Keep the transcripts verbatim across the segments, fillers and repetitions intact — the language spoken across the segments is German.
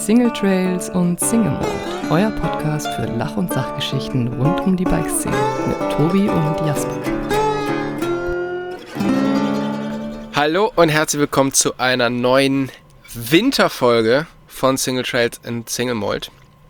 Single Trails und Single Mode, euer Podcast für Lach- und Sachgeschichten rund um die Bikeszene mit Tobi und Jasper. Hallo und herzlich willkommen zu einer neuen Winterfolge von Single Trails und Single Mode.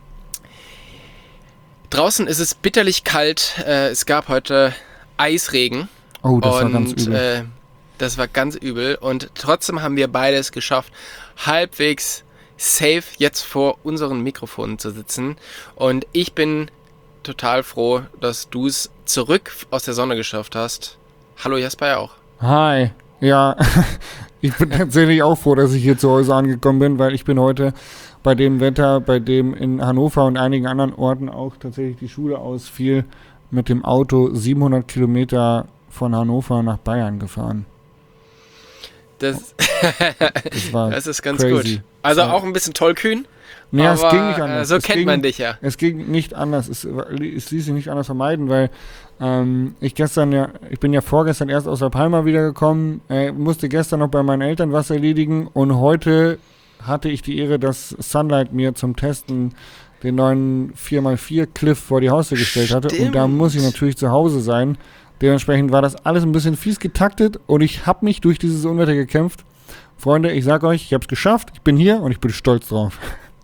Draußen ist es bitterlich kalt, äh, es gab heute Eisregen. Oh, das und, war ganz übel. Äh, das war ganz übel und trotzdem haben wir beides geschafft, halbwegs safe jetzt vor unseren Mikrofonen zu sitzen. Und ich bin total froh, dass du es zurück aus der Sonne geschafft hast. Hallo Jasper ja auch. Hi. Ja, ich bin tatsächlich auch froh, dass ich hier zu Hause angekommen bin, weil ich bin heute bei dem Wetter, bei dem in Hannover und einigen anderen Orten auch tatsächlich die Schule ausfiel, mit dem Auto siebenhundert Kilometer von Hannover nach Bayern gefahren. Das, das, war das ist ganz crazy. gut. Also ja. auch ein bisschen tollkühn. Nee, aber es ging nicht anders. So es kennt ging, man dich ja. Es ging nicht anders. Es, es ließ sich nicht anders vermeiden, weil ähm, ich gestern ja, ich bin ja vorgestern erst aus der Palma wiedergekommen, äh, musste gestern noch bei meinen Eltern was erledigen und heute hatte ich die Ehre, dass Sunlight mir zum Testen den neuen vier mal vier Cliff vor die Haustür gestellt hatte. Stimmt. Und da muss ich natürlich zu Hause sein. Dementsprechend war das alles ein bisschen fies getaktet und ich habe mich durch dieses Unwetter gekämpft. Freunde, ich sag euch, ich habe es geschafft, ich bin hier und ich bin stolz drauf.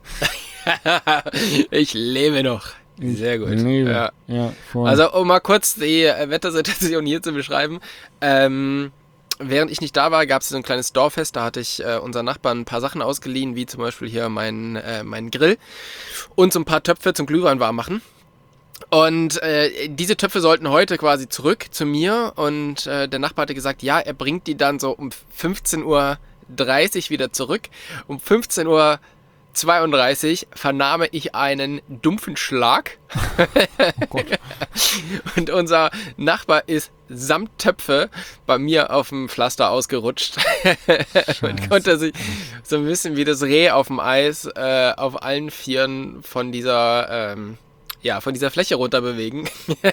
Ich lebe noch. Sehr gut. Ich lebe. Ja. Ja, voll. Also um mal kurz die Wettersituation hier zu beschreiben. Ähm, während ich nicht da war, gab es so ein kleines Dorffest. Da hatte ich äh, unseren Nachbarn ein paar Sachen ausgeliehen, wie zum Beispiel hier mein, äh, mein Grill und so ein paar Töpfe zum Glühwein warm machen. Und äh, diese Töpfe sollten heute quasi zurück zu mir und äh, der Nachbar hatte gesagt, ja, er bringt die dann so um fünfzehn Uhr dreißig wieder zurück. Um fünfzehn Uhr zweiunddreißig vernahm ich einen dumpfen Schlag. Oh Gott. Und unser Nachbar ist samt Töpfe bei mir auf dem Pflaster ausgerutscht. Man konnte sich so ein bisschen wie das Reh auf dem Eis äh, auf allen Vieren von dieser... Ähm, ja, von dieser Fläche runter bewegen.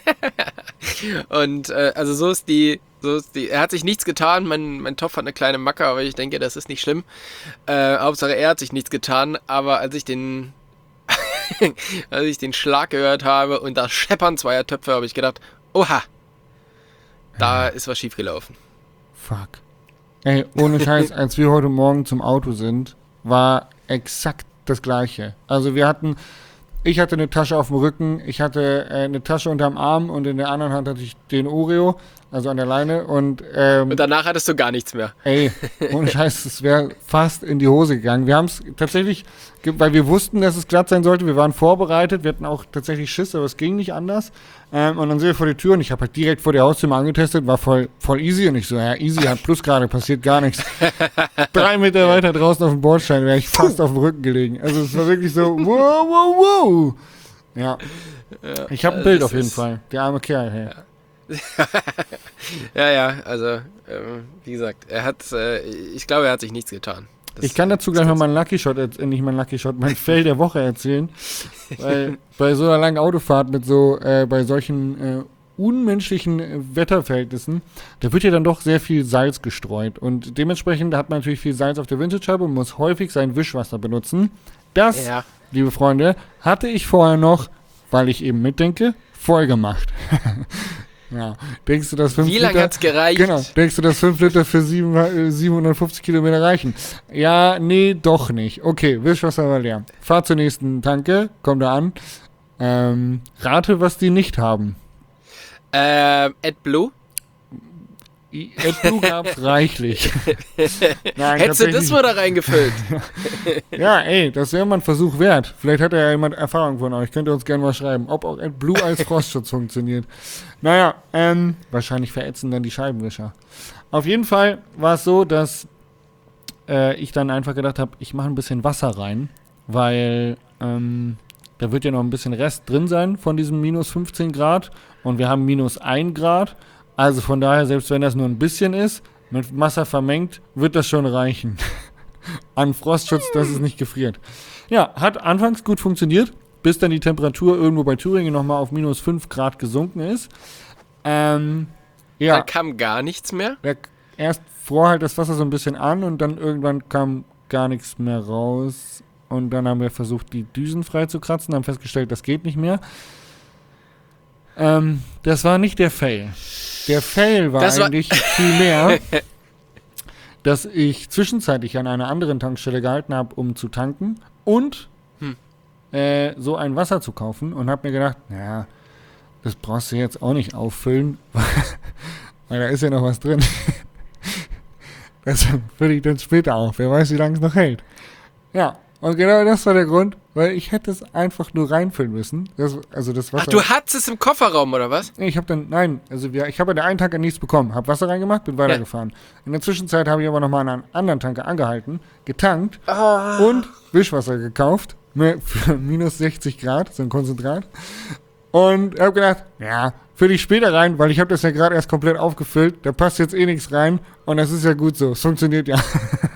Und äh, also so ist die, so ist die, er hat sich nichts getan, mein, mein Topf hat eine kleine Macke, aber ich denke, das ist nicht schlimm. Äh, Hauptsache er hat sich nichts getan, aber als ich den, als ich den Schlag gehört habe und das Scheppern zweier Töpfe, habe ich gedacht, oha, da ja. ist was schiefgelaufen. Fuck. Ey, ohne Scheiß, als wir heute Morgen zum Auto sind, war exakt das Gleiche. Also wir hatten... Ich hatte eine Tasche auf dem Rücken, ich hatte äh, eine Tasche unterm Arm und in der anderen Hand hatte ich den Oreo, also an der Leine. Und, ähm, und danach hattest du gar nichts mehr. Ey, ohne Scheiß, es wäre fast in die Hose gegangen. Wir haben es tatsächlich, weil wir wussten, dass es glatt sein sollte, wir waren vorbereitet, wir hatten auch tatsächlich Schiss, aber es ging nicht anders. Ähm, und dann sind wir vor die Tür und ich habe halt direkt vor die Haustür mal angetestet, war voll, voll easy und ich so, ja, easy, hat Plusgrade, passiert gar nichts. Drei Meter weiter draußen auf dem Bordstein wäre ich fast auf dem Rücken gelegen. Also es war wirklich so, wow, wow, wow. Ja, ja ich habe ein also Bild auf jeden Fall, der arme Kerl, hey. Ja. ja, ja, also ähm, wie gesagt, er hat, äh, ich glaube, er hat sich nichts getan. Das, ich kann dazu gleich mal meinen Lucky Shot, äh, nicht meinen Lucky Shot, mein Fail der Woche erzählen, weil bei so einer langen Autofahrt mit so, äh, bei solchen äh, unmenschlichen äh, Wetterverhältnissen, da wird ja dann doch sehr viel Salz gestreut und dementsprechend hat man natürlich viel Salz auf der Windschutzscheibe und muss häufig sein Wischwasser benutzen. Das, ja. Liebe Freunde, hatte ich vorher noch, weil ich eben mitdenke, voll gemacht. Ja, denkst du, dass fünf Wie lange hat's gereicht? Genau, denkst du, dass fünf Liter für sieben, äh, siebenhundertfünfzig Kilometer reichen? Ja, nee, doch nicht. Okay, Wischwasser war leer. Fahr zur nächsten Tanke, komm da an. Ähm, rate, was die nicht haben. Ähm, AdBlue? AdBlue gab's reichlich. Nein, hättest du das mal da reingefüllt? Ja, ey, das wäre mal ein Versuch wert. Vielleicht hat ja jemand Erfahrung von euch. Könnt ihr uns gerne mal schreiben, ob auch AdBlue als Frostschutz funktioniert. Naja, ähm, wahrscheinlich verätzen dann die Scheibenwischer. Auf jeden Fall war es so, dass äh, ich dann einfach gedacht habe, ich mache ein bisschen Wasser rein, weil ähm, da wird ja noch ein bisschen Rest drin sein von diesem minus fünfzehn Grad und wir haben minus ein Grad. Also von daher, selbst wenn das nur ein bisschen ist, mit Wasser vermengt, wird das schon reichen. An Frostschutz, dass es nicht gefriert. Ja, hat anfangs gut funktioniert, bis dann die Temperatur irgendwo bei Thüringen nochmal auf minus fünf Grad gesunken ist. Ähm, ja. Da kam gar nichts mehr? Da erst fror halt das Wasser so ein bisschen an und dann irgendwann kam gar nichts mehr raus. und dann haben wir versucht, die Düsen freizukratzen, haben festgestellt, das geht nicht mehr. Ähm, das war nicht der Fail. Der Fail war Das war- eigentlich viel mehr, dass ich zwischenzeitlich an einer anderen Tankstelle gehalten habe, um zu tanken und Hm. äh, so ein Wasser zu kaufen und habe mir gedacht, naja, das brauchst du jetzt auch nicht auffüllen, weil, weil da ist ja noch was drin. Das fülle ich dann später auf. Wer weiß, wie lange es noch hält. Ja, und genau das war der Grund, weil ich hätte es einfach nur reinfüllen müssen. Das, also das Wasser. Ach, du hattest es im Kofferraum, oder was? Nee, ich habe dann, nein, also wir, ich habe an der einen Tanke nichts bekommen, habe Wasser reingemacht, bin weitergefahren. In der Zwischenzeit habe ich aber nochmal an einer anderen Tanke angehalten, getankt und Wischwasser gekauft mit- für minus sechzig Grad, so ein Konzentrat. Und habe gedacht, ja, fülle ich später rein, weil ich habe das ja gerade erst komplett aufgefüllt, da passt jetzt eh nichts rein und das ist ja gut so, es funktioniert ja.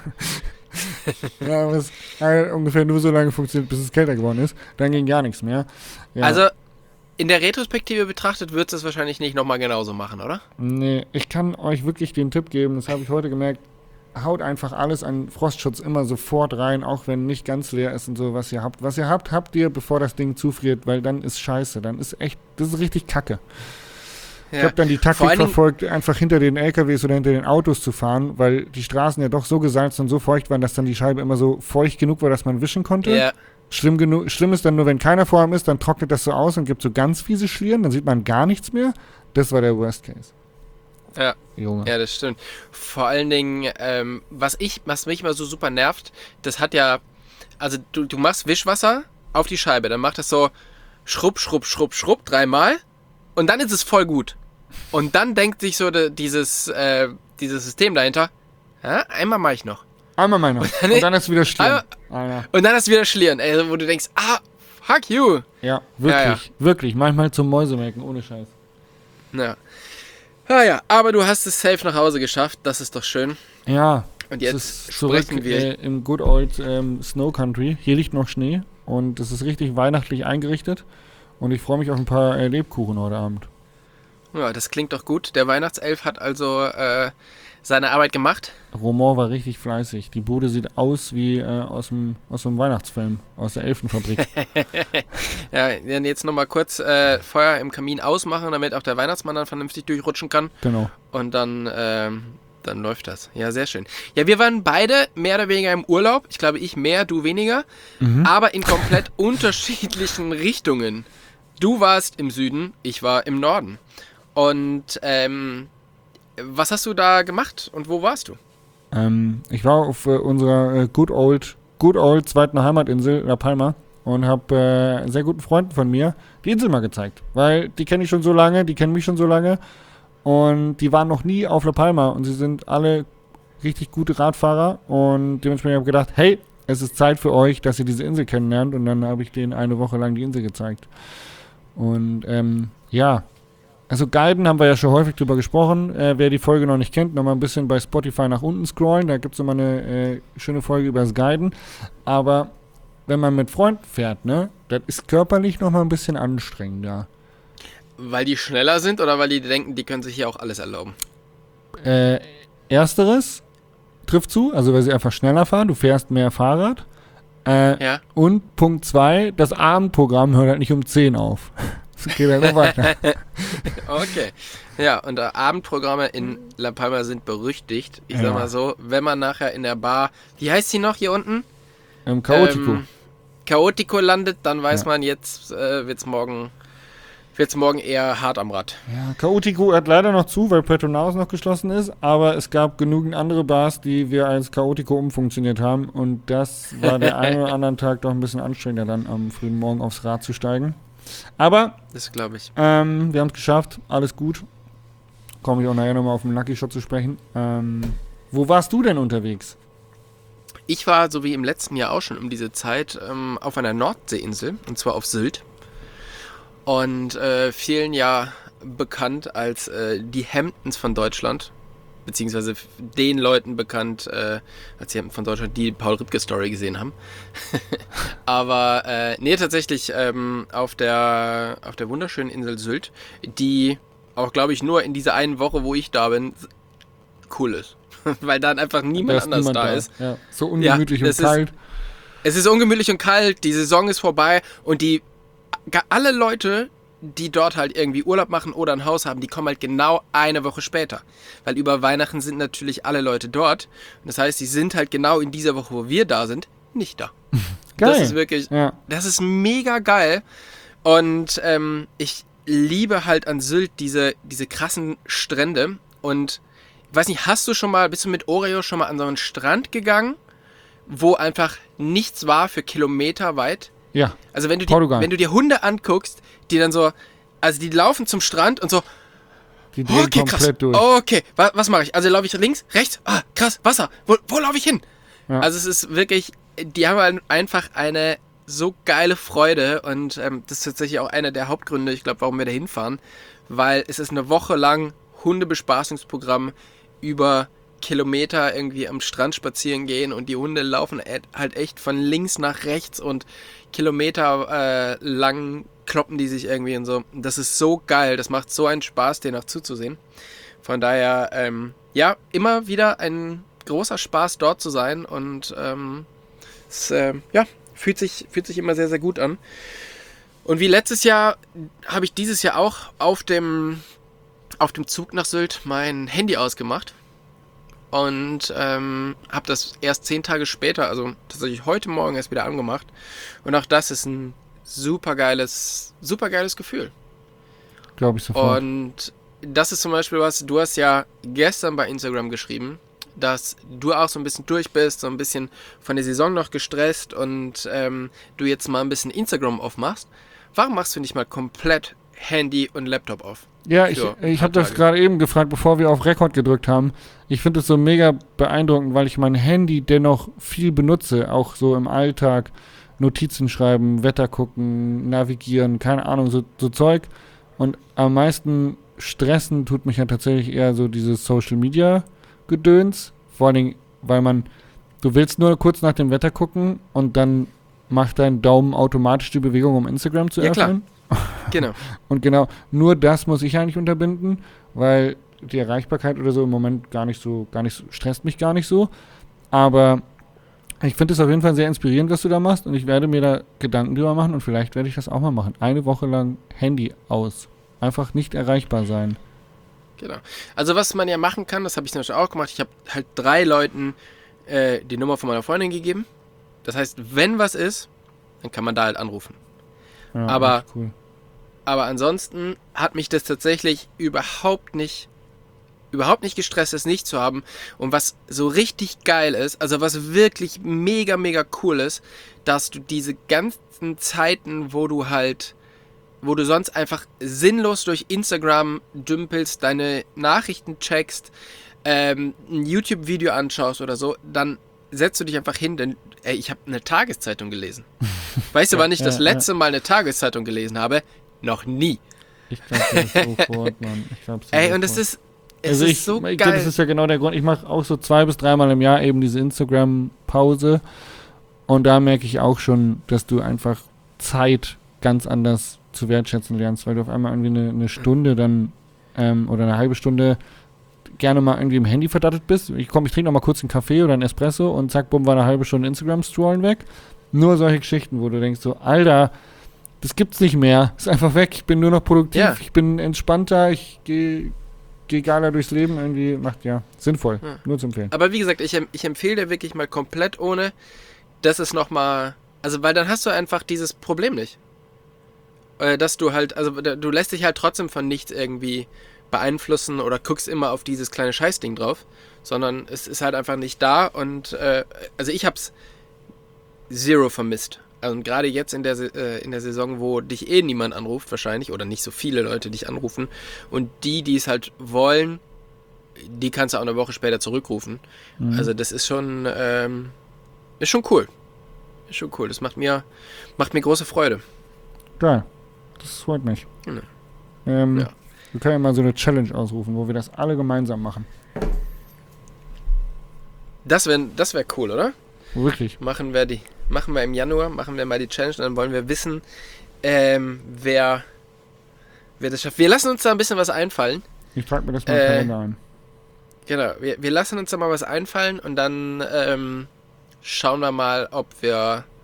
Ja, aber es hat ungefähr nur so lange funktioniert, bis es kälter geworden ist. Dann ging gar nichts mehr. Ja. Also, in der Retrospektive betrachtet, würdest du es wahrscheinlich nicht nochmal genauso machen, oder? Nee, ich kann euch wirklich den Tipp geben, das habe ich heute gemerkt, haut einfach alles an Frostschutz immer sofort rein, auch wenn nicht ganz leer ist und so, was ihr habt. Was ihr habt, habt ihr, bevor das Ding zufriert, weil dann ist scheiße, dann ist echt, das ist richtig kacke. Ich Ja. habe dann die Vor Taktik allen Dingen- verfolgt, einfach hinter den L K Ws oder hinter den Autos zu fahren, weil die Straßen ja doch so gesalzt und so feucht waren, dass dann die Scheibe immer so feucht genug war, dass man wischen konnte. Ja. Schlimm, genug, schlimm ist dann nur, wenn keiner vor ihm ist, dann trocknet das so aus und gibt so ganz fiese Schlieren, dann sieht man gar nichts mehr. Das war der Worst Case. Ja. Junge. Ja, das stimmt. Vor allen Dingen, ähm, was ich, was mich immer so super nervt, das hat ja, also du, du machst Wischwasser auf die Scheibe, dann macht das so schrupp, schrupp, schrupp, schrupp dreimal und dann ist es voll gut. Und dann denkt sich so de, dieses, äh, dieses System dahinter, ja, einmal mache ich noch. Einmal mal noch. dann- Und dann ist wieder schlimm. Einmal- Ah, ja. Und dann ist wieder Schlieren, ey, wo du denkst, ah, fuck you. ja, wirklich, Ja, ja. wirklich. Manchmal zum Mäusemelken, ohne Scheiß. Ja. Ah ja, aber du hast es safe nach Hause geschafft, das ist doch schön. Ja, Und es jetzt ist zurück sprechen wir. äh, im Good Old ähm, Snow Country. Hier liegt noch Schnee und es ist richtig weihnachtlich eingerichtet. Und ich freue mich auf ein paar äh, Lebkuchen heute Abend. Ja, das klingt doch gut. Der Weihnachtself hat also äh, seine Arbeit gemacht. Roman war richtig fleißig. Die Bude sieht aus wie äh, aus dem aus einem Weihnachtsfilm, aus der Elfenfabrik. Ja, dann jetzt nochmal kurz äh, Feuer im Kamin ausmachen, damit auch der Weihnachtsmann dann vernünftig durchrutschen kann. Genau. Und dann, ähm, dann läuft das. Ja, sehr schön. Ja, wir waren beide mehr oder weniger im Urlaub. Ich glaube, ich mehr, du weniger. Mhm. Aber in komplett unterschiedlichen Richtungen. Du warst im Süden, ich war im Norden. Und ähm, was hast du da gemacht und wo warst du? Ähm, ich war auf äh, unserer äh, Good Old, Good Old zweiten Heimatinsel, La Palma, und habe äh, sehr guten Freunden von mir die Insel mal gezeigt. Weil die kenne ich schon so lange, die kennen mich schon so lange. Und die waren noch nie auf La Palma und sie sind alle richtig gute Radfahrer. Und dementsprechend habe ich gedacht, hey, es ist Zeit für euch, dass ihr diese Insel kennenlernt. Und dann habe ich denen eine Woche lang die Insel gezeigt. Und ähm, ja, also Guiden haben wir ja schon häufig drüber gesprochen. Äh, wer die Folge noch nicht kennt, nochmal ein bisschen bei Spotify nach unten scrollen. Da gibt es immer eine äh, schöne Folge über das Guiden. Aber wenn man mit Freunden fährt, ne, das ist körperlich nochmal ein bisschen anstrengender. Weil die schneller sind oder weil die denken, die können sich hier auch alles erlauben? Äh, ersteres trifft zu, also weil sie einfach schneller fahren. Du fährst mehr Fahrrad. Äh, Ja. Und Punkt zwei, das Abendprogramm hört halt nicht um zehn auf. Es geht halt noch weiter. Okay. Ja, und äh, Abendprogramme in La Palma sind berüchtigt. Ich Ja. sag mal so, wenn man nachher in der Bar, wie heißt sie noch hier unten? Im Chaotico. Ähm, Chaotico landet, dann weiß Ja. man, jetzt äh, wird's morgen, wird's morgen eher hart am Rad. Ja, Chaotico hat leider noch zu, weil Petronaus noch geschlossen ist, aber es gab genügend andere Bars, die wir als Chaotico umfunktioniert haben und das war der einen oder anderen Tag doch ein bisschen anstrengender, dann am frühen Morgen aufs Rad zu steigen. Aber Das glaube ich. ähm, wir haben es geschafft, alles gut. Komme ich auch nachher nochmal auf den Lucky Shot zu sprechen. Ähm, wo warst du denn unterwegs? Ich war, so wie im letzten Jahr auch schon um diese Zeit, ähm, auf einer Nordseeinsel, und zwar auf Sylt. Und äh, vielen ja bekannt als äh, die Hamptons von Deutschland. Beziehungsweise den Leuten bekannt äh, als die Hamptons von Deutschland, die Paul Ripke Story gesehen haben. Aber äh, nee, tatsächlich ähm, auf der, auf der wunderschönen Insel Sylt, die auch, glaube ich, nur in dieser einen Woche, wo ich da bin, cool ist. Weil dann einfach niemand Da ist anders niemand da ist. Ja, so ungemütlich Ja, und das ist- kalt. Es ist ungemütlich und kalt, die Saison ist vorbei und die alle Leute, die dort halt irgendwie Urlaub machen oder ein Haus haben, die kommen halt genau eine Woche später. Weil über Weihnachten sind natürlich alle Leute dort. Und das heißt, die sind halt genau in dieser Woche, wo wir da sind, nicht da. Geil. Das ist wirklich, Ja. das ist mega geil. Und ähm, ich liebe halt an Sylt diese, diese krassen Strände. Und ich weiß nicht, hast du schon mal, bist du mit Oreo schon mal an so einen Strand gegangen, wo einfach nichts war für Kilometer weit? Ja. Also wenn du, die, Portugal. wenn du dir Hunde anguckst, die dann so, also die laufen zum Strand und so, Die drehen okay, komplett krass, durch. okay, was, was mache ich? Also laufe ich links, rechts, ah, krass, Wasser, wo, wo laufe ich hin? Ja. Also es ist wirklich, die haben halt einfach eine so geile Freude und ähm, das ist tatsächlich auch einer der Hauptgründe, ich glaube, warum wir da hinfahren, weil es ist eine Woche lang Hundebespaßungsprogramm über Kilometer irgendwie am Strand spazieren gehen und die Hunde laufen halt echt von links nach rechts und Kilometer äh, lang kloppen die sich irgendwie und so. Das ist so geil, das macht so einen Spaß, denen auch zuzusehen. Von daher, ähm, ja, immer wieder ein großer Spaß dort zu sein und ähm, es äh, ja, fühlt sich, fühlt sich immer sehr, sehr gut an. Und wie letztes Jahr habe ich dieses Jahr auch auf dem, auf dem Zug nach Sylt mein Handy ausgemacht. Und ähm, habe das erst zehn Tage später, also tatsächlich heute Morgen erst wieder angemacht. Und auch das ist ein super geiles, super geiles Gefühl. Glaube ich sofort. Und das ist zum Beispiel was, du hast ja gestern bei Instagram geschrieben, dass du auch so ein bisschen durch bist, so ein bisschen von der Saison noch gestresst und ähm, du jetzt mal ein bisschen Instagram aufmachst. Warum machst du nicht mal komplett Handy und Laptop auf? Ja, ich, Für ich ein habe paar das Tage. gerade eben gefragt, bevor wir auf Rekord gedrückt haben. Ich finde es so mega beeindruckend, weil ich mein Handy dennoch viel benutze, auch so im Alltag. Notizen schreiben, Wetter gucken, navigieren, keine Ahnung, so, so Zeug. Und am meisten stressen tut mich ja tatsächlich eher so dieses Social-Media-Gedöns. Vor allen Dingen, weil man, du willst nur kurz nach dem Wetter gucken und dann macht dein Daumen automatisch die Bewegung, um Instagram zu Ja, klar. öffnen. Genau. Und genau, nur das muss ich eigentlich unterbinden, weil die Erreichbarkeit oder so im Moment gar nicht so, gar nicht so, stresst mich gar nicht so. Aber ich finde es auf jeden Fall sehr inspirierend, was du da machst und ich werde mir da Gedanken drüber machen und vielleicht werde ich das auch mal machen. Eine Woche lang Handy aus. Einfach nicht erreichbar sein. Genau. Also was man ja machen kann, das habe ich zum Beispiel auch gemacht, ich habe halt drei Leuten äh, die Nummer von meiner Freundin gegeben. Das heißt, wenn was ist, dann kann man da halt anrufen. Ja, Aber- echt cool. Aber ansonsten hat mich das tatsächlich überhaupt nicht, überhaupt nicht gestresst, es nicht zu haben. Und was so richtig geil ist, also was wirklich mega, mega cool ist, dass du diese ganzen Zeiten, wo du halt, wo du sonst einfach sinnlos durch Instagram dümpelst, deine Nachrichten checkst, ähm, ein YouTube-Video anschaust oder so, dann setzt du dich einfach hin, denn ey, ich habe eine Tageszeitung gelesen. Weißt du, wann ich Ja, das ja. letzte Mal eine Tageszeitung gelesen habe? Noch nie. Ich glaube dir sofort, Mann. Ich glaub's dir Ey, und sofort. es ist, es Also ist ich, so ich glaube, geil. das ist ja genau der Grund. Ich mache auch so zwei bis dreimal im Jahr eben diese Instagram-Pause. Und da merke ich auch schon, dass du einfach Zeit ganz anders zu wertschätzen lernst, weil du auf einmal irgendwie eine, eine Stunde dann ähm, oder eine halbe Stunde gerne mal irgendwie im Handy verdattet bist. Ich komme, ich trinke noch mal kurz einen Kaffee oder einen Espresso und zack, bumm, war eine halbe Stunde Instagram-Scrollen weg. Nur solche Geschichten, wo du denkst so, Alter, das gibt's nicht mehr. Ist einfach weg. Ich bin nur noch produktiv. Ja. Ich bin entspannter. Ich gehe geh geiler durchs Leben. Irgendwie macht ja sinnvoll. Ja. Nur zu empfehlen. Aber wie gesagt, ich, em- ich empfehle dir wirklich mal komplett ohne, dass es nochmal, also weil dann hast du einfach dieses Problem nicht. Äh, Dass du halt, also da- du lässt dich halt trotzdem von nichts irgendwie beeinflussen oder guckst immer auf dieses kleine Scheißding drauf, sondern es ist halt einfach nicht da und äh, also ich hab's zero vermisst. Also und gerade jetzt in der, Se- äh, in der Saison, wo dich eh niemand anruft wahrscheinlich oder nicht so viele Leute dich anrufen und die, die es halt wollen, die kannst du auch eine Woche später zurückrufen. Mhm. Also das ist schon, ähm, ist schon cool. Ist schon cool. Das macht mir, macht mir große Freude. Geil. Das freut mich. Ja. Ähm, Ja. Wir können ja mal so eine Challenge ausrufen, wo wir das alle gemeinsam machen. Das wäre das wär cool, oder? Wirklich. Machen wir die, machen wir im Januar, machen wir mal die Challenge, dann wollen wir wissen, ähm, wer, wer das schafft. Wir lassen uns da ein bisschen was einfallen. Ich trage mir das mal im Äh, Kalender ein. Genau, wir, wir lassen uns da mal was einfallen und dann ähm, schauen wir mal, ob wir,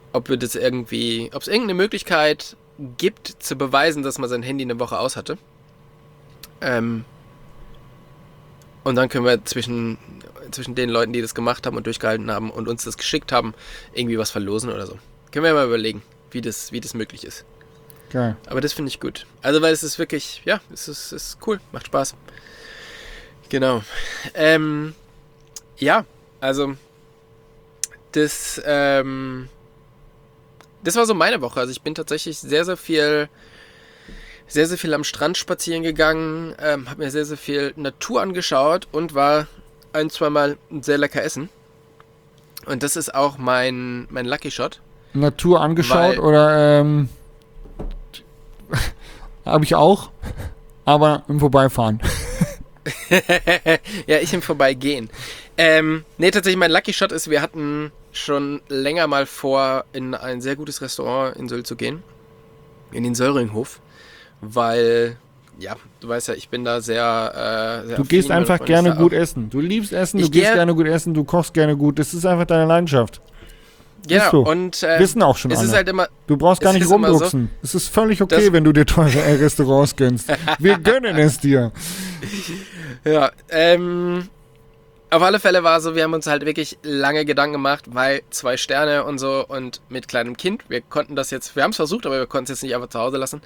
ob wir das irgendwie, ob es irgendeine Möglichkeit gibt, zu beweisen, dass man sein Handy eine Woche aus hatte. Ähm, und dann können wir zwischen, zwischen den Leuten, die das gemacht haben und durchgehalten haben und uns das geschickt haben, irgendwie was verlosen oder so. Können wir mal überlegen, wie das, wie das möglich ist. Geil. Aber das finde ich gut. Also, weil es ist wirklich, ja, es ist, es ist cool, macht Spaß. Genau. Ähm, ja, also, das, ähm, das war so meine Woche. Also, ich bin tatsächlich sehr, sehr viel, sehr, sehr viel am Strand spazieren gegangen, ähm, habe mir sehr, sehr viel Natur angeschaut und war ein, zweimal sehr lecker essen. Und das ist auch mein, mein Lucky Shot. Natur angeschaut Weil- oder ähm, habe ich auch, aber im Vorbeifahren. Ja, ich im Vorbeigehen. Ähm, nee, tatsächlich mein Lucky Shot ist, wir hatten schon länger mal vor, in ein sehr gutes Restaurant in Sylt zu gehen. In den Söllringhof. Weil, ja, du weißt ja, ich bin da sehr, äh, sehr Du affin, gehst meine einfach Freundin gerne ist da gut auch- essen. Du liebst Essen, du Ich gehst geh- gerne gut essen, du kochst gerne gut. Das ist einfach deine Leidenschaft. Genau, Ist so. und äh, Wissen auch schon es alle. ist halt immer, Du brauchst gar es nicht ist immer so, rumdrucksen. Es ist völlig okay, dass- wenn du dir teure äh, Restaurants gönnst. Wir gönnen es dir. ja, ähm, auf alle Fälle war so, wir haben uns halt wirklich lange Gedanken gemacht, weil zwei Sterne und so und mit kleinem Kind, wir konnten das jetzt, wir haben es versucht, aber wir konnten es jetzt nicht einfach zu Hause lassen.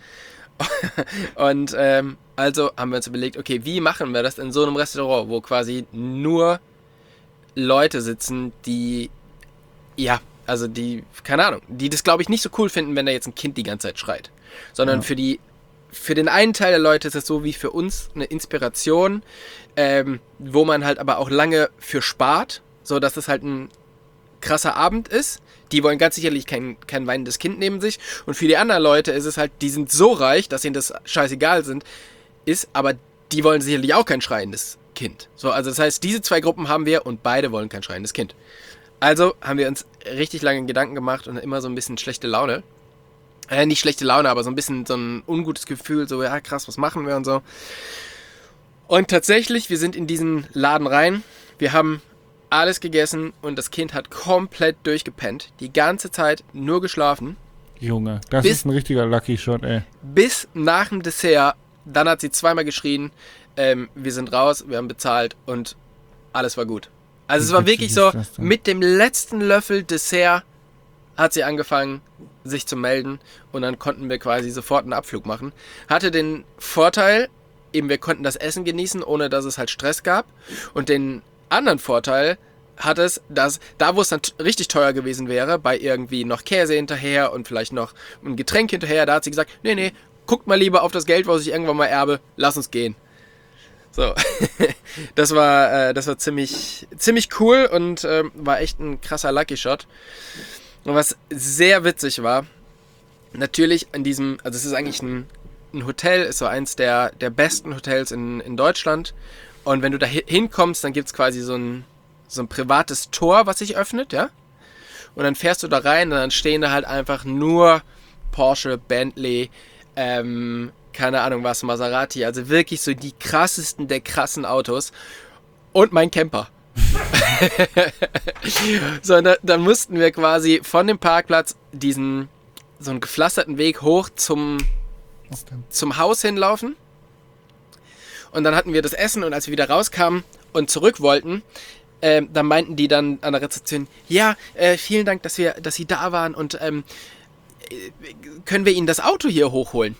Und ähm, also haben wir uns überlegt, okay, wie machen wir das in so einem Restaurant, wo quasi nur Leute sitzen, die, ja, also die, keine Ahnung, die das glaube ich nicht so cool finden, wenn da jetzt ein Kind die ganze Zeit schreit. Sondern Ja. für die, für den einen Teil der Leute ist es so wie für uns eine Inspiration, ähm, wo man halt aber auch lange für spart, so dass es halt ein krasser Abend ist. Die wollen ganz sicherlich kein, kein weinendes Kind neben sich. Und für die anderen Leute ist es halt, die sind so reich, dass ihnen das scheißegal sind, ist, aber die wollen sicherlich auch kein schreiendes Kind. So, also das heißt, diese zwei Gruppen haben wir und beide wollen kein schreiendes Kind. Also haben wir uns richtig lange Gedanken gemacht und immer so ein bisschen schlechte Laune. Äh, nicht schlechte Laune, aber so ein bisschen so ein ungutes Gefühl, so, ja krass, was machen wir und so. Und tatsächlich, wir sind in diesen Laden rein, wir haben alles gegessen und das Kind hat komplett durchgepennt. Die ganze Zeit nur geschlafen. Junge, das Bis- ist ein richtiger Lucky Shot, ey. Bis nach dem Dessert. Dann hat sie zweimal geschrien. Ähm, wir sind raus, wir haben bezahlt und alles war gut. Also Wie es war witzig wirklich ist so, das denn? mit dem letzten Löffel Dessert hat sie angefangen, sich zu melden und dann konnten wir quasi sofort einen Abflug machen. Hatte den Vorteil, eben wir konnten das Essen genießen, ohne dass es halt Stress gab. Und den anderen Vorteil hat es, dass da, wo es dann t- richtig teuer gewesen wäre, bei irgendwie noch Käse hinterher und vielleicht noch ein Getränk hinterher, da hat sie gesagt, nee, nee, guckt mal lieber auf das Geld, was ich irgendwann mal erbe, lass uns gehen. So, das war, äh, das war ziemlich, ziemlich cool und ähm, war echt ein krasser Lucky Shot. Und was sehr witzig war, natürlich an diesem, also es ist eigentlich ein, ein Hotel, ist so eins der, der besten Hotels in, in Deutschland. Und wenn du da hi- hinkommst, dann gibt es quasi so ein, so ein privates Tor, was sich öffnet, ja. Und dann fährst du da rein und dann stehen da halt einfach nur Porsche, Bentley, ähm, keine Ahnung was, Maserati, also wirklich so die krassesten der krassen Autos und mein Camper. So, da, dann mussten wir quasi von dem Parkplatz diesen, so einen gepflasterten Weg hoch zum, Was denn? zum Haus hinlaufen. Und dann hatten wir das Essen und als wir wieder rauskamen und zurück wollten, ähm, dann meinten die dann an der Rezeption, ja, äh, vielen Dank, dass wir, dass Sie da waren und ähm, äh, können wir Ihnen das Auto hier hochholen?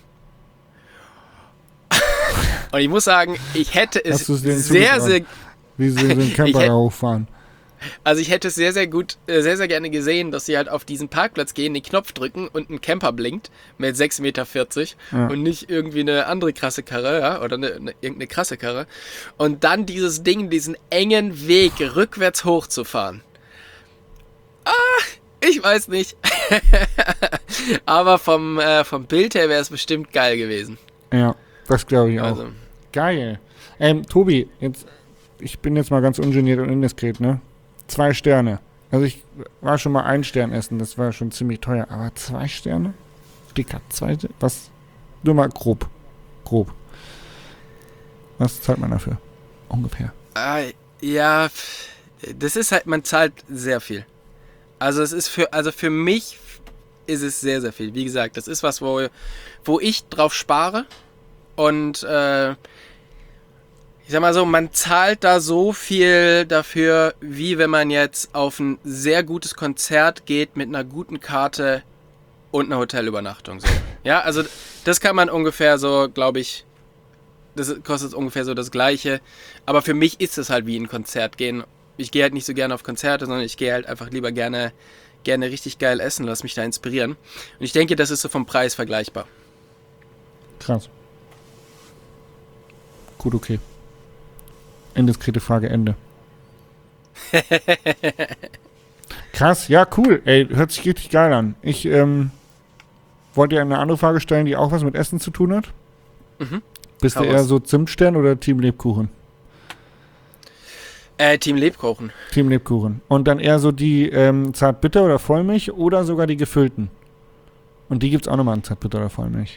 Und ich muss sagen, ich hätte es Hast du es denen sehr, zugetraut? sehr, Wie sie den Camper hätt- da hochfahren. also ich hätte es sehr, sehr gut, äh, sehr, sehr gerne gesehen, dass sie halt auf diesen Parkplatz gehen, den Knopf drücken und ein Camper blinkt mit sechs Meter vierzig Ja. und nicht irgendwie eine andere krasse Karre, ja, oder eine, eine, irgendeine krasse Karre. Und dann dieses Ding, diesen engen Weg rückwärts hochzufahren. Ah, ich weiß nicht. Aber vom, äh, vom Bild her wäre es bestimmt geil gewesen. Ja, das glaube ich auch. Also, Geil. Ähm, Tobi, jetzt, ich bin jetzt mal ganz ungeniert und indiskret, ne? Zwei Sterne. Also ich war schon mal ein Stern essen, das war schon ziemlich teuer. Aber zwei Sterne? Dicker, zwei, was? Nur mal grob. Grob. Was zahlt man dafür? Ungefähr. äh, ja, pff, das ist halt, man zahlt sehr viel. Also es ist für, also für mich ist es sehr, sehr viel. Wie gesagt, das ist was, wo, wo ich drauf spare. Und äh, ich sag mal so, man zahlt da so viel dafür, wie wenn man jetzt auf ein sehr gutes Konzert geht mit einer guten Karte und einer Hotelübernachtung. So. Ja, also das kann man ungefähr so, glaube ich, das kostet ungefähr so das Gleiche. Aber für mich ist es halt wie ein Konzert gehen. Ich gehe halt nicht so gerne auf Konzerte, sondern ich gehe halt einfach lieber gerne, gerne richtig geil essen, lass mich da inspirieren. Und ich denke, das ist so vom Preis vergleichbar. Krass. Gut, okay. Indiskrete Frage, Ende. Krass, ja, cool. Ey, hört sich richtig geil an. Ich ähm, wollte dir eine andere Frage stellen, die auch was mit Essen zu tun hat. Mhm. Bist du Hau eher raus. so Zimtstern oder Team Lebkuchen? Äh, Team Lebkuchen. Team Lebkuchen. Und dann eher so die ähm, Zartbitter oder Vollmilch oder sogar die gefüllten? Und die gibt's auch nochmal in Zartbitter oder Vollmilch.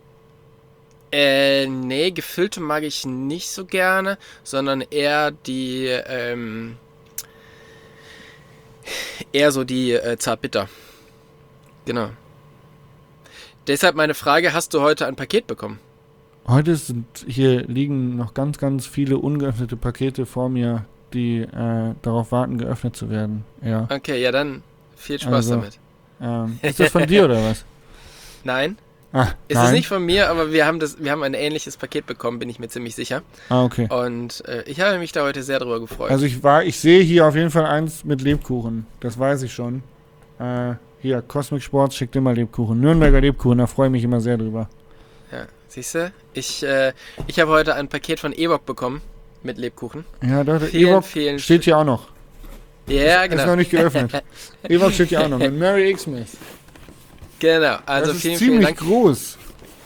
Äh, nee, gefüllte mag ich nicht so gerne, sondern eher die, ähm, eher so die äh, Zartbitter. Genau. Deshalb meine Frage, hast du heute ein Paket bekommen? Heute sind hier liegen noch ganz, ganz viele ungeöffnete Pakete vor mir, die äh, darauf warten, geöffnet zu werden. Ja. Okay, ja dann viel Spaß Also, damit. Ähm, ist das von dir oder was? Nein, Ah, ist nein. es nicht von mir, aber wir haben das, wir haben ein ähnliches Paket bekommen, bin ich mir ziemlich sicher. Ah, okay. Und äh, ich habe mich da heute sehr drüber gefreut. Also ich war, ich sehe hier auf jeden Fall eins mit Lebkuchen. Das weiß ich schon. Äh, hier, Cosmic Sports schickt immer Lebkuchen. Nürnberger Lebkuchen, da freue ich mich immer sehr drüber. Ja, siehst du? Ich, äh, ich habe heute ein Paket von Ewok bekommen mit Lebkuchen. Ja, doch, der Vielen, Ewok vielen steht hier auch noch. Ja, Ist genau. noch nicht geöffnet. Ewok steht hier auch noch. Mit Mary Xmas. Genau, also Das ist vielen, vielen ziemlich Dank. groß.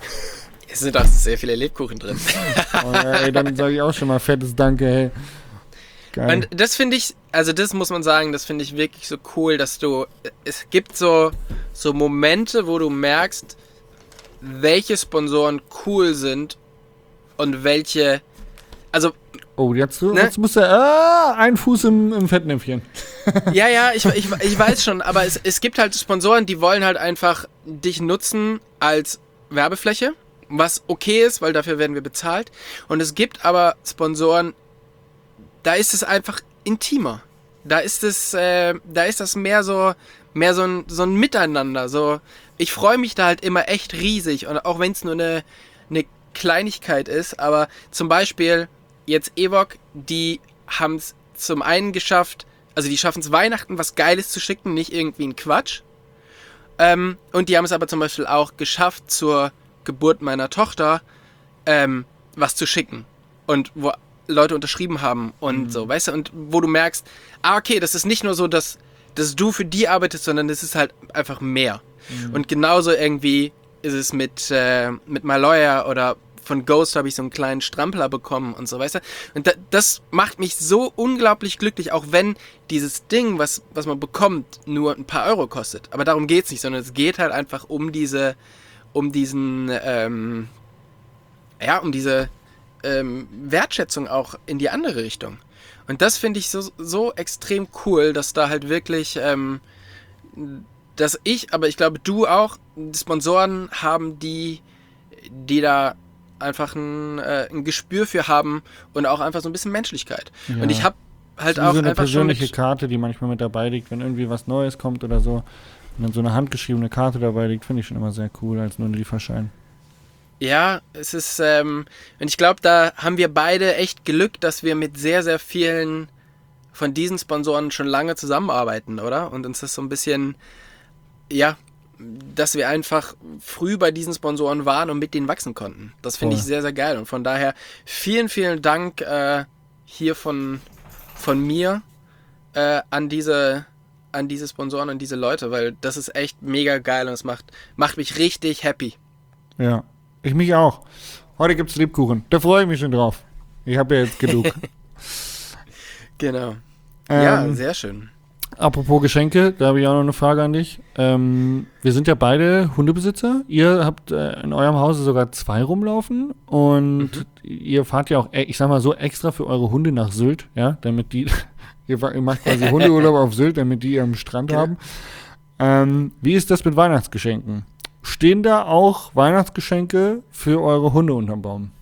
Es sind auch sehr viele Lebkuchen drin. Oh, ja, ey, dann sage ich auch schon mal fettes Danke, hey. Geil. Und das finde ich, also das muss man sagen, das finde ich wirklich so cool, dass du, es gibt so, so Momente, wo du merkst, welche Sponsoren cool sind und welche, also, Oh, jetzt, Ne? jetzt muss er ah, ein Fuß im, im Fettnäpfchen. ja, ja, ich, ich, ich weiß schon, aber es, es gibt halt Sponsoren, die wollen halt einfach dich nutzen als Werbefläche, was okay ist, weil dafür werden wir bezahlt. Und es gibt aber Sponsoren, da ist es einfach intimer. Da ist es, äh, da ist das mehr so, mehr so ein, so ein Miteinander. So, ich freue mich da halt immer echt riesig. Und auch wenn es nur eine, eine Kleinigkeit ist, aber zum Beispiel jetzt Ewok, die haben es zum einen geschafft, also die schaffen es Weihnachten was Geiles zu schicken, nicht irgendwie ein Quatsch. Ähm, und die haben es aber zum Beispiel auch geschafft, zur Geburt meiner Tochter ähm, was zu schicken. Und wo Leute unterschrieben haben und mhm. so, weißt du, und wo du merkst, ah, okay, das ist nicht nur so, dass, dass du für die arbeitest, sondern das ist halt einfach mehr. Mhm. Und genauso irgendwie ist es mit, äh, mit My Lawyer oder von Ghost habe ich so einen kleinen Strampler bekommen und so, weißt du. Und da, das macht mich so unglaublich glücklich, auch wenn dieses Ding, was, was man bekommt, nur ein paar Euro kostet. Aber darum geht es nicht, sondern es geht halt einfach um diese, um diesen, ähm, ja, um diese ähm, Wertschätzung auch in die andere Richtung. Und das finde ich so, so extrem cool, dass da halt wirklich, ähm, dass ich, aber ich glaube du auch, Sponsoren haben, die, die da einfach ein, äh, ein Gespür für haben und auch einfach so ein bisschen Menschlichkeit. Ja. Und ich habe halt Das ist auch so eine einfach schon persönliche mit, Karte, die manchmal mit dabei liegt, wenn irgendwie was Neues kommt oder so. Und dann so eine handgeschriebene Karte dabei liegt, finde ich schon immer sehr cool, als nur ein Lieferschein. ja, es ist, ähm, und ich glaube, da haben wir beide echt Glück, dass wir mit sehr, sehr vielen von diesen Sponsoren schon lange zusammenarbeiten, oder? Und uns das so ein bisschen, ja, dass wir einfach früh bei diesen Sponsoren waren und mit denen wachsen konnten. Das finde ich Voll. sehr, sehr geil. Und von daher vielen, vielen Dank äh, hier von, von mir äh, an diese an diese Sponsoren, an diese Leute, weil das ist echt mega geil und es macht, macht mich richtig happy. Ja, ich mich auch. Heute gibt's Lebkuchen. Da freue ich mich schon drauf. Ich habe ja jetzt genug. Genau. ähm, Ja, sehr schön. Apropos Geschenke, da habe ich auch noch eine Frage an dich. Ähm, wir sind ja beide Hundebesitzer. Ihr habt äh, in eurem Hause sogar zwei rumlaufen und Mhm. ihr fahrt ja auch, äh, ich sag mal so, extra für eure Hunde nach Sylt, ja, damit die, ihr, fa- ihr macht quasi Hundeurlaub auf Sylt, damit die am Strand Genau. haben. Ähm, wie ist das mit Weihnachtsgeschenken? Stehen da auch Weihnachtsgeschenke für eure Hunde unterm Baum?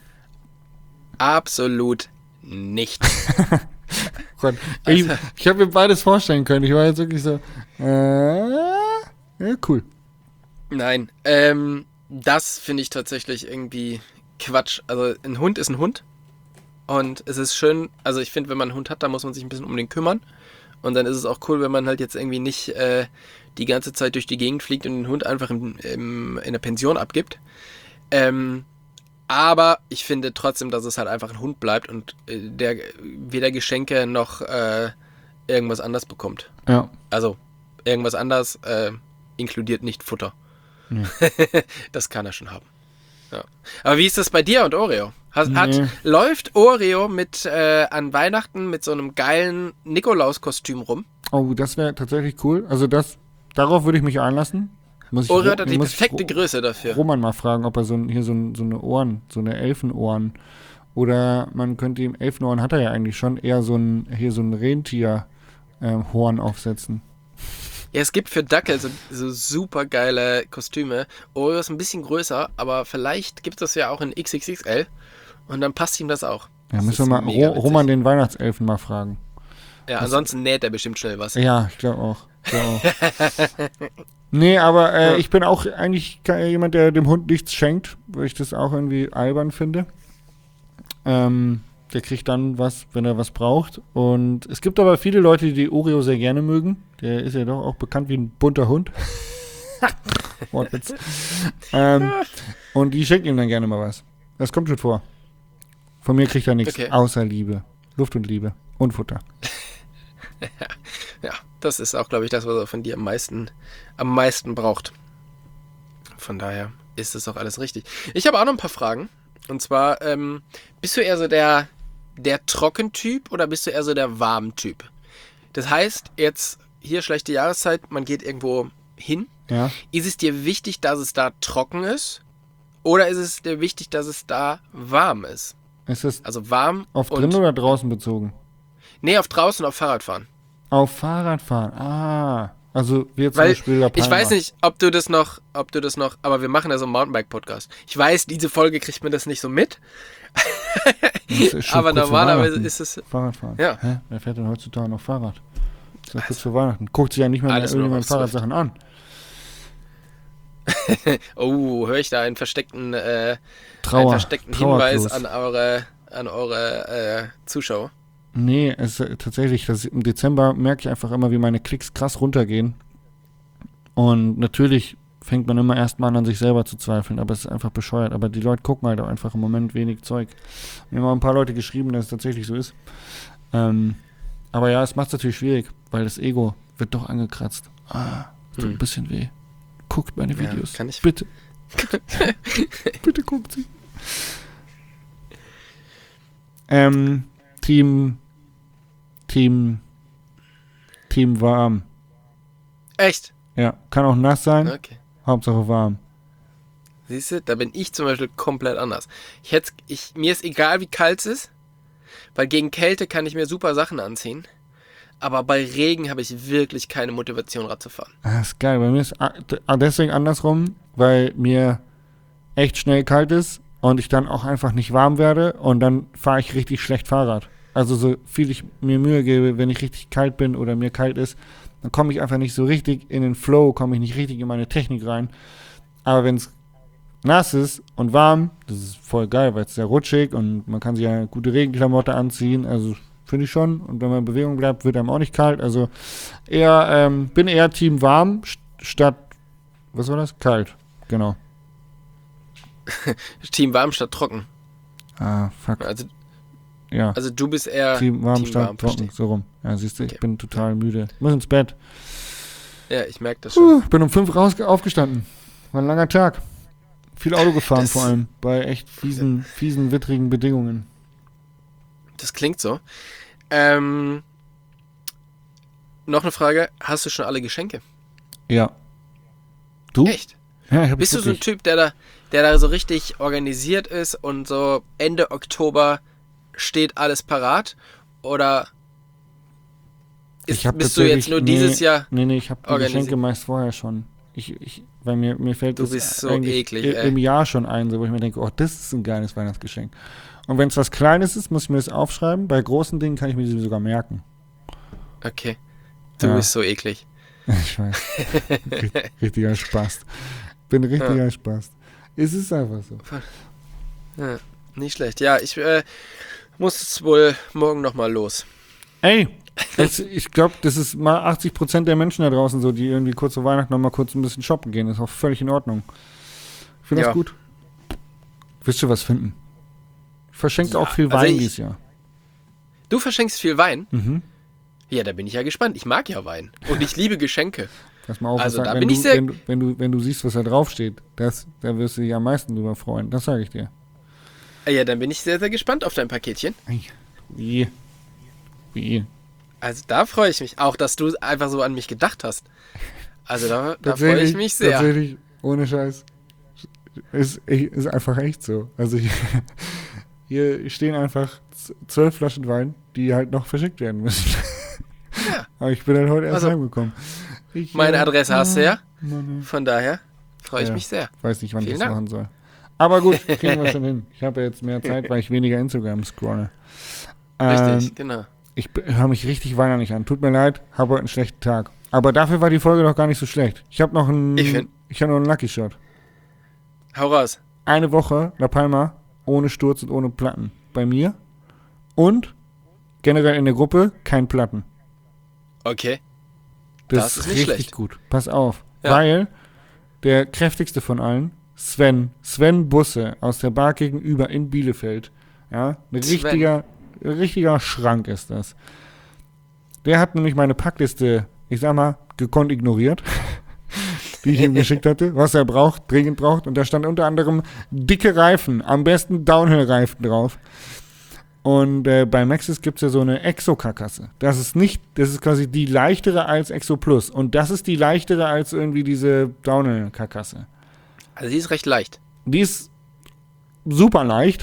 Absolut nicht. Gott, ich Also- ich habe mir beides vorstellen können. Ich war jetzt wirklich so, äh, ja, cool. Nein, ähm, das finde ich tatsächlich irgendwie Quatsch. Also ein Hund ist ein Hund und es ist schön, also ich finde, wenn man einen Hund hat, da muss man sich ein bisschen um den kümmern und dann ist es auch cool, wenn man halt jetzt irgendwie nicht äh, die ganze Zeit durch die Gegend fliegt und den Hund einfach im, im, in der Pension abgibt. Ähm, aber ich finde trotzdem, dass es halt einfach ein Hund bleibt und äh, der weder Geschenke noch äh, irgendwas anderes bekommt. Ja. Also irgendwas anderes äh, inkludiert nicht Futter. Nee. Das kann er schon haben. Ja. Aber wie ist das bei dir und Oreo? Hat, hat, Nee. läuft Oreo mit äh, an Weihnachten mit so einem geilen Nikolauskostüm rum? Oh, das wäre tatsächlich cool. Also das, darauf würde ich mich einlassen. Muss ich, Oreo Ro- hat da die muss ich perfekte Ro- Größe dafür. Roman mal fragen, ob er so ein, hier so, ein, so eine Ohren, so eine Elfenohren oder man könnte ihm, Elfenohren hat er ja eigentlich schon, eher so ein, hier so ein Rentier ähm, Horn aufsetzen. Ja, es gibt für Dackel so, so super geile Kostüme. Oreo ist ein bisschen größer, aber vielleicht gibt es ja auch in X X X L und dann passt ihm das auch. Ja, Das müssen wir ist mal mega Ro- witzig. Roman den Weihnachtselfen mal fragen. Ja, ansonsten näht er bestimmt schnell was. Ja, ich glaube auch. Ich glaub auch. Nee, aber äh, Ja. ich bin auch eigentlich ke- jemand, der dem Hund nichts schenkt, weil ich das auch irgendwie albern finde. Ähm, der kriegt dann was, wenn er was braucht. Und es gibt aber viele Leute, die die Oreo sehr gerne mögen. Der ist ja doch auch bekannt wie ein bunter Hund. Wortwitz. ähm, und die schenken ihm dann gerne mal was. Das kommt schon vor. Von mir kriegt er nichts, Okay. außer Liebe. Luft und Liebe. Und Futter. Ja, das ist auch, glaube ich, das, was er von dir am meisten, am meisten braucht. Von daher ist das auch alles richtig. Ich habe auch noch ein paar Fragen. Und zwar, ähm, bist du eher so der, der Trockentyp oder bist du eher so der Warmtyp? Das heißt, jetzt hier schlechte Jahreszeit, man geht irgendwo hin. Ja. Ist es dir wichtig, dass es da trocken ist? Oder ist es dir wichtig, dass es da warm ist? Ist das Also warm auf und... drin oder draußen bezogen? Nee, auf draußen, auf Fahrradfahren. Auf Fahrradfahren. Ah. Also wir zum Weil Beispiel La ich Palma. weiß nicht, ob du das noch, ob du das noch, aber wir machen ja so einen Mountainbike-Podcast. Ich weiß, diese Folge kriegt man das nicht so mit, Das ist schon aber kurz vor normalerweise Weihnachten. ist es, Fahrradfahren. Ja. Hä? Wer fährt denn heutzutage noch Fahrrad? Das ist ja kurz vor Weihnachten. Guckt sich ja nicht mehr, mehr Alles nur irgendjemand auf Swift. Fahrradsachen an. oh, höre ich da einen versteckten, äh, einen Trauer. versteckten Hinweis Trauerklos. an eure, an eure äh, Zuschauer. Nee, es ist tatsächlich, das im Dezember merke ich einfach immer, wie meine Klicks krass runtergehen. Und natürlich fängt man immer erstmal an, an sich selber zu zweifeln, aber es ist einfach bescheuert. Aber die Leute gucken halt auch einfach im Moment wenig Zeug. Mir haben auch ein paar Leute geschrieben, dass es tatsächlich so ist. Ähm, aber ja, es macht es natürlich schwierig, weil das Ego wird doch angekratzt. Ah, tut Hm. ein bisschen weh. Guckt meine Ja, Videos. kann ich- Bitte. Bitte guckt sie. Ähm, Team, Team, Team warm. Echt? Ja, kann auch nass sein, Okay. Hauptsache warm. Siehst du, da bin ich zum Beispiel komplett anders. Ich hätte, ich, mir ist egal, wie kalt es ist, weil gegen Kälte kann ich mir super Sachen anziehen. Aber bei Regen habe ich wirklich keine Motivation, Rad zu fahren. Ah, ist geil. Bei mir ist a- d- deswegen andersrum, weil mir echt schnell kalt ist und ich dann auch einfach nicht warm werde und dann fahre ich richtig schlecht Fahrrad. Also so viel ich mir Mühe gebe, wenn ich richtig kalt bin oder mir kalt ist, dann komme ich einfach nicht so richtig in den Flow, komme ich nicht richtig in meine Technik rein. Aber wenn es nass ist und warm, das ist voll geil, weil es sehr rutschig und man kann sich ja gute Regenklamotte anziehen, also finde ich schon. Und wenn man in Bewegung bleibt, wird einem auch nicht kalt. Also eher, ähm, bin eher Team warm st- statt, was war das? Kalt, genau. Team warm statt trocken. Ah, fuck, Also, ja. also du bist eher Team warm Team statt warm, trocken, verstehe. so rum. Ja, siehst du, ich Okay. bin total müde. Muss ins Bett. Ja, ich merke das schon. Puh, bin um fünf raus aufgestanden. War ein langer Tag. Viel Auto gefahren Das- vor allem, bei echt fiesen, fiesen, wittrigen Bedingungen. Das klingt so. Ähm, noch eine Frage. Hast du schon alle Geschenke? Ja. Du? Echt? Ja, ich hab Bist du so ein wirklich. Typ, der da, der da so richtig organisiert ist und so Ende Oktober steht alles parat? Oder Ist, Ich hab bist du jetzt nur nee, dieses Jahr Nee, nee, ich habe die organisiert? Geschenke meist vorher schon. Ich, ich, weil mir, mir fällt Du das bist so eigentlich eklig, i- ey. im Jahr schon ein, so, wo ich mir denke, oh, das ist ein geiles Weihnachtsgeschenk. Und wenn es was Kleines ist, muss ich mir das aufschreiben. Bei großen Dingen kann ich mir die sogar merken. Okay. Du Ja. bist so eklig. Ich weiß. Richt- Richtiger Spaß. Bin richtiger Ja. Spaß. Es ist einfach so. Ja, nicht schlecht. Ja, ich äh, muss jetzt wohl morgen nochmal los. Ey, das, ich glaube, das ist mal achtzig Prozent der Menschen da draußen so, die irgendwie kurz vor Weihnachten noch mal kurz ein bisschen shoppen gehen. Das ist auch völlig in Ordnung. Ich finde Ja. das gut. Willst du was finden? Ich verschenke Ja, auch viel also Wein ich- dieses Jahr. Du verschenkst viel Wein? Mhm. Ja, da bin ich ja gespannt. Ich mag ja Wein. Und ich liebe Geschenke. Pass mal auf, Also was da wenn, bin du, ich sehr- wenn, du, wenn, du, wenn du siehst, was da draufsteht, das, da wirst du dich am meisten drüber freuen. Das sage ich dir. Ah ja, dann bin ich sehr, sehr gespannt auf dein Paketchen. Ei, Wie? Wie? Also da freue ich mich. Auch, dass du einfach so an mich gedacht hast. Also da, da freue ich Tatsächlich- mich sehr. Tatsächlich, ohne Scheiß. Ist, ist einfach echt so. Also hier, hier stehen einfach z- zwölf Flaschen Wein, die halt noch verschickt werden müssen. Ja. Aber ich bin dann heute erst Also, heimgekommen. Ich, Meine äh, Adresse hast du ja. Mann, Von daher freue ich Ja. mich sehr. ich weiß nicht, wann ich Vielen das Dank. machen soll. Aber gut, kriegen wir schon hin. Ich habe ja jetzt mehr Zeit, weil ich weniger Instagram scrolle. Richtig, Ähm, genau. ich höre mich richtig weinerlich an. Tut mir leid, habe heute einen schlechten Tag. Aber dafür war die Folge doch gar nicht so schlecht. Ich habe noch einen, Ich find- ich habe noch einen Lucky Shot. Hau raus. Eine Woche La Palma ohne Sturz und ohne Platten. Bei mir. Und generell in der Gruppe kein Platten. Okay. Das, Das ist ist nicht richtig schlecht. gut. Pass auf. Ja. Weil der kräftigste von allen, Sven, Sven Busse aus der Bar gegenüber in Bielefeld, ja, ein Sven. richtiger, ein richtiger Schrank ist das. Der hat nämlich meine Packliste, ich sag mal, gekonnt ignoriert, die ich ihm geschickt hatte, was er braucht, dringend braucht. Und da stand unter anderem dicke Reifen, am besten Downhill-Reifen drauf. Und äh, bei Maxxis gibt es ja so eine Exo-Karkasse. Das ist nicht, das ist quasi die leichtere als Exo Plus. Und das ist die leichtere als irgendwie diese Downhill-Karkasse. Also die ist recht leicht. Die ist super leicht.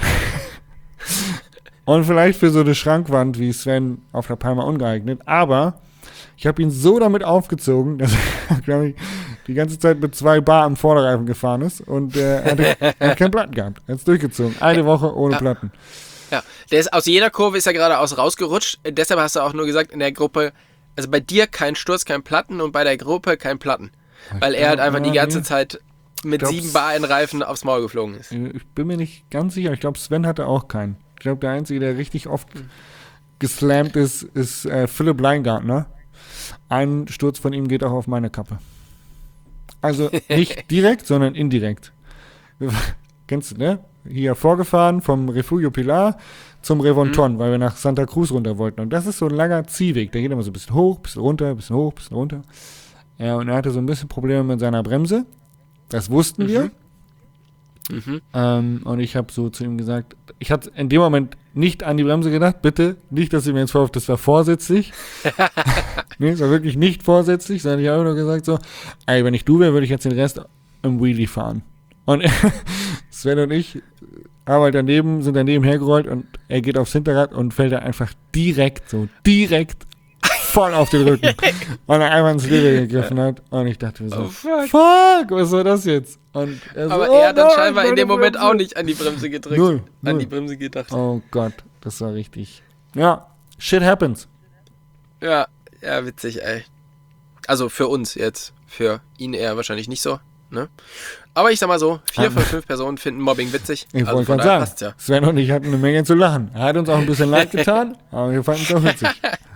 Und vielleicht für so eine Schrankwand wie Sven auf der Palma ungeeignet. Aber ich habe ihn so damit aufgezogen, dass er, glaube ich, die ganze Zeit mit zwei Bar am Vorderreifen gefahren ist. Und äh, er, hatte, er hat keinen Platten gehabt. Er hat es durchgezogen. Eine Woche ohne Ja. Platten. Ja, der ist aus jeder Kurve ist er geradeaus rausgerutscht. Deshalb hast du auch nur gesagt, in der Gruppe, also bei dir kein Sturz, kein Platten und bei der Gruppe kein Platten. Weil er halt einfach die ganze Zeit mit glaub's- sieben Bar in Reifen aufs Maul geflogen ist. Ich bin mir nicht ganz sicher. Ich glaube, Sven hatte auch keinen. Ich glaube, der Einzige, der richtig oft geslammt ist, ist äh, Philipp Leingartner. Ein Sturz von ihm geht auch auf meine Kappe. Also nicht direkt, sondern indirekt. Kennst du, ne? Hier vorgefahren vom Refugio Pilar zum Revonton, weil wir nach Santa Cruz runter wollten. Und das ist so ein langer Ziehweg. Der geht immer so ein bisschen hoch, bisschen runter, bisschen hoch, bisschen runter. Ja, und er hatte so ein bisschen Probleme mit seiner Bremse. Das wussten wir. Mhm. Ähm, und ich habe so zu ihm gesagt, ich hatte in dem Moment nicht an die Bremse gedacht, bitte, nicht, dass ihr mir jetzt vorwirft, das war vorsätzlich. Nee, es war wirklich nicht vorsätzlich, sondern ich habe nur gesagt so, ey, wenn ich du wäre, würde ich jetzt den Rest im Wheelie fahren. Und Sven und ich haben halt daneben, sind daneben hergerollt und er geht aufs Hinterrad und fällt da einfach direkt, so direkt voll auf den Rücken. Und er einfach ins Leder gegriffen hat. Und ich dachte mir so, Oh, fuck. fuck, was war das jetzt? Und er so, Aber oh er hat dann nein, scheinbar in meine dem Moment Bremse. auch nicht an die Bremse gedrückt. Null, An null. die Bremse gedacht. Oh Gott, das war richtig. Ja, shit happens. Ja, ja, witzig, ey. Also für uns jetzt. Für ihn eher wahrscheinlich nicht so. Ne? Aber ich sag mal so, vier Ah. von fünf Personen finden Mobbing witzig. Ich also wollte von gerade daher sagen, passt's ja. Sven und ich hatten eine Menge zu lachen. Er hat uns auch ein bisschen leid getan, aber wir fanden es auch witzig.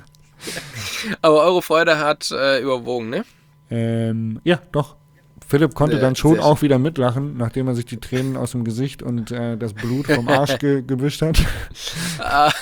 Aber eure Freude hat äh, überwogen, ne? Ähm, ja, doch. Philipp konnte Sehr, dann schon sehr auch wieder mitlachen, nachdem er sich die Tränen aus dem Gesicht und äh, das Blut vom Arsch ge gewischt hat. Ah,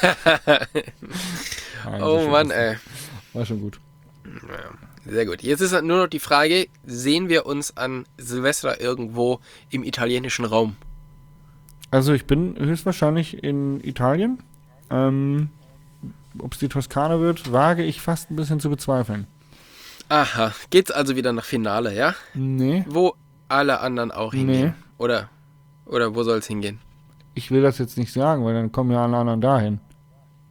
Nein, oh war schon Mann, lustig. ey. War schon gut. Sehr gut. Jetzt ist nur noch die Frage, sehen wir uns an Silvester irgendwo im italienischen Raum? Also ich bin höchstwahrscheinlich in Italien. Ähm, Ob es die Toskana wird, wage ich fast ein bisschen zu bezweifeln. Aha, geht's also wieder nach Finale, ja? Nee, Wo alle anderen auch hingehen. Nee. Oder, oder wo soll's hingehen? ich will das jetzt nicht sagen, weil dann kommen ja alle anderen dahin.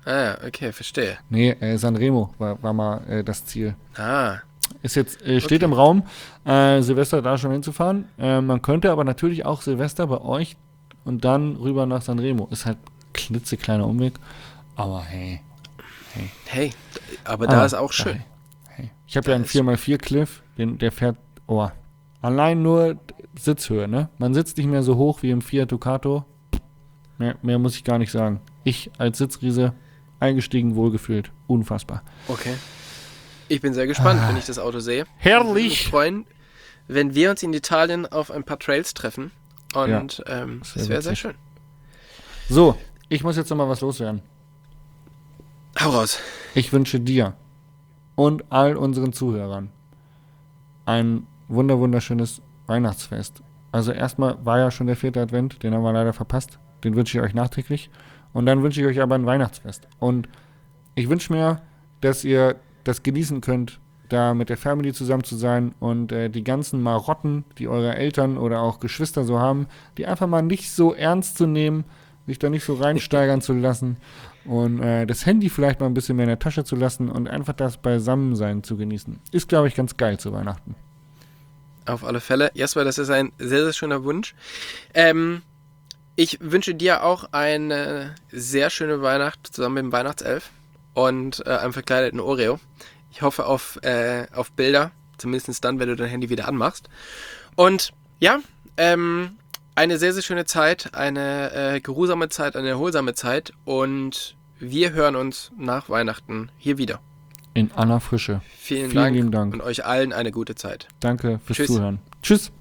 Ah, okay, verstehe. Nee, äh, Sanremo war, war mal äh, das Ziel. Ah, Ist jetzt, äh, steht Okay. im Raum, äh, Silvester da schon hinzufahren. Äh, man könnte aber natürlich auch Silvester bei euch und dann rüber nach Sanremo. Ist halt klitzekleiner Umweg. Aber hey. hey, aber Ah, da ist auch schön. Hey, hey. Ich habe Da ja einen ist- vier mal vier Cliff, den, der fährt, oh, allein nur Sitzhöhe, ne? Man sitzt nicht mehr so hoch wie im Fiat Ducato. Mehr, mehr muss ich gar nicht sagen. Ich als Sitzriese eingestiegen, wohlgefühlt. Unfassbar. Okay. Ich bin sehr gespannt, wenn ich das Auto sehe. Ich würde mich Herrlich! freuen, wenn wir uns in Italien auf ein paar Trails treffen. Und ähm, das wär das wäre sehr witzig. schön. So, ich muss jetzt noch mal was loswerden. Hau raus. Ich wünsche dir und all unseren Zuhörern ein wunder wunderschönes Weihnachtsfest. Also erstmal war ja schon der vierte Advent, den haben wir leider verpasst. Den wünsche ich euch nachträglich. Und dann wünsche ich euch aber ein Weihnachtsfest. Und ich wünsche mir, dass ihr das genießen könnt, da mit der Family zusammen zu sein und äh, die ganzen Marotten, die eure Eltern oder auch Geschwister so haben, die einfach mal nicht so ernst zu nehmen, sich da nicht so reinsteigern zu lassen und äh, das Handy vielleicht mal ein bisschen mehr in der Tasche zu lassen und einfach das Beisammensein zu genießen. Ist, glaube ich, ganz geil zu Weihnachten. Auf alle Fälle. Jasper, das ist ein sehr, sehr schöner Wunsch. Ähm, ich wünsche dir auch eine sehr schöne Weihnacht zusammen mit dem Weihnachtself und äh, einem verkleideten Oreo. Ich hoffe auf, äh, auf Bilder, zumindest dann, wenn du dein Handy wieder anmachst. Und ja, ähm, eine sehr, sehr schöne Zeit, eine äh, geruhsame Zeit, eine erholsame Zeit und wir hören uns nach Weihnachten hier wieder. In aller Frische. Vielen, Vielen Dank lieben Dank. und euch allen eine gute Zeit. Danke fürs Tschüss. Zuhören. Tschüss.